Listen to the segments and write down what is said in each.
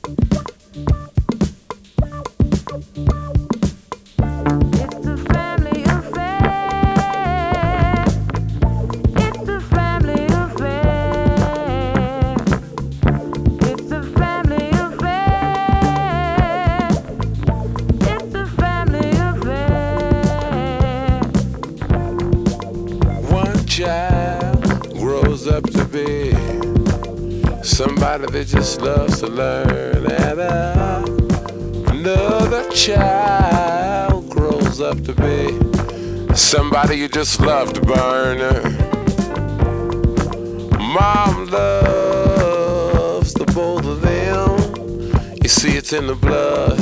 Somebody that just loves to learn, and another child grows up to be somebody you just love to burn. Mom loves the both of them. You see, it's in the blood.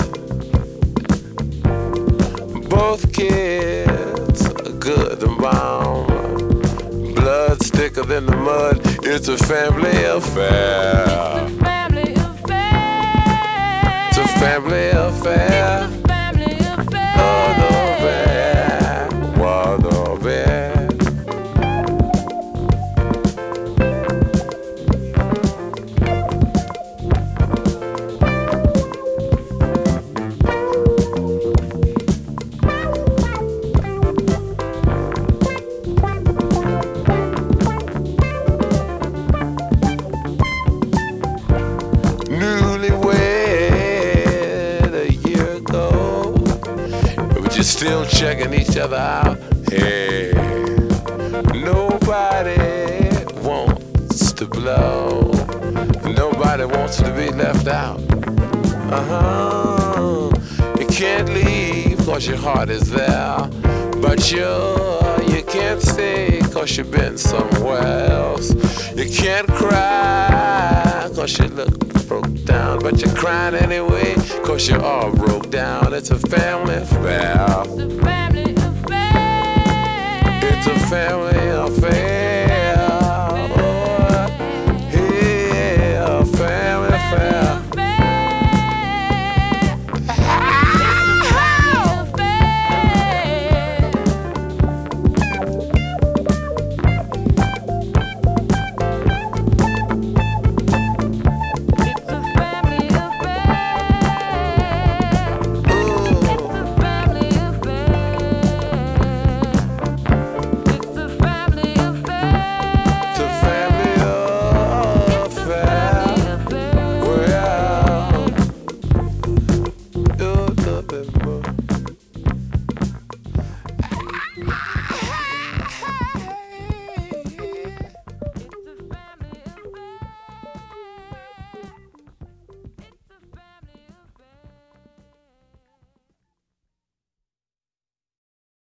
Both kids are good to mom. Blood's thicker than the mud. It's a family affair. It's a family affair. It's a family affair. It's a family affair. What a bear. Still checking each other out. Hey, nobody wants to blow. Nobody wants to be left out. You can't leave cause your heart is there. But you can't stay cause you've been somewhere else. You can't cry cause you look broke down. But you're crying anyway cause you're all broke down. It's a family affair. It's a family affair. It's a family affair.